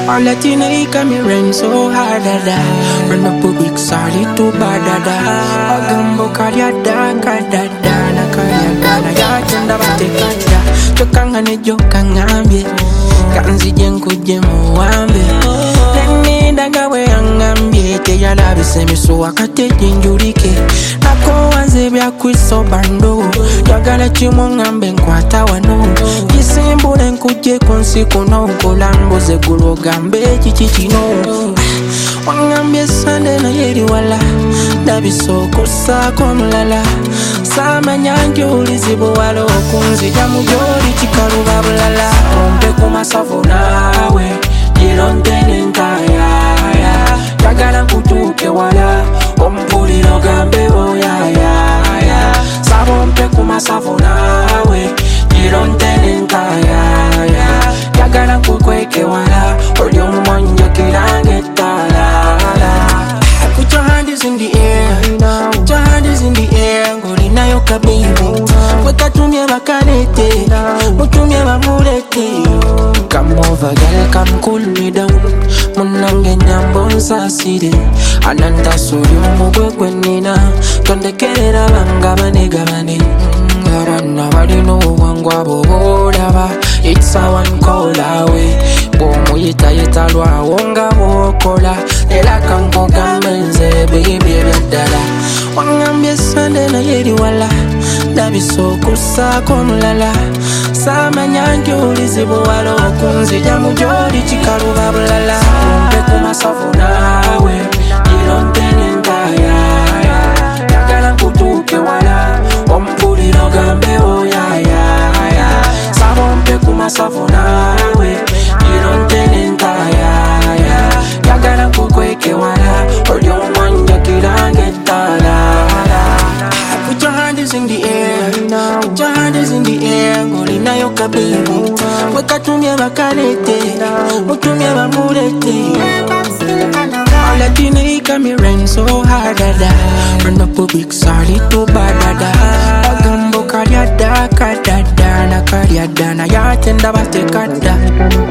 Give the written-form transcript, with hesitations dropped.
All that you know, you got me rain so hard, dada. Run up a big sorry to bad, dada. Agambo karyada, kadada, na karyada, na yatenda batekada. Chokangane jokangambye, kanzi jenkuje muwambe. Neni ndagawe angambye, teyalabise miso wakate jinjurike. Nako wanze byakwiso bando, yagala chimungambe nkwata wano. Kisimbule nkuje kunsi kuno, kulambuze gulogambe chichichino. Wangambye sande na yeri wala, dabiso kusa komulala. Sama nyanjo ulizibu walo, kunzi jamu jori chikaruba bulala. Rompe kumasafu nawe, jirontene nkaya. Yagala kutuke wala, ompuliro gambe oya. Sabompe kumasafu nawe, jirontene nkaya. Yagala kukweke wala, olyo mwanja kirange tala. Put your hands in the air, put your hands in the air. Ngolina yoka baby, weka tumye bakanete, mutumye bamurete. Come over girl, come cool me down. Munange nyambo nsasire, ananda suri umugwegwe nina. Tondekerera banga banega bane. Abana balino wangwa boholaba, it's a one call away. Bomu yita lwa wonga wokola, ela kanko kamenze baby bedala. Wangambye sande na yeri wala, dabiso kusa komulala. Sama nyanjo ulizibu walo, kunzi jamu jori chikaruba bulala. Rompe kumasafu nawe, jirontene nkaya. Yagala kutuke wala, ompuliro gambe oya. Sabompe kumasafu nawe, jirontene nkaya. Yagala kukweke wala, olyo mwanja kirange tala. Put your hands in the air, put your hands in the air. Ngolina yoka baby, weka tumye bakanete, mutumye bamurete. All that you know, you got me rain so hard, dada. Run up a big sorry to bad, dada. Agambo karyada, kadada, na karyada, na yatenda batekada.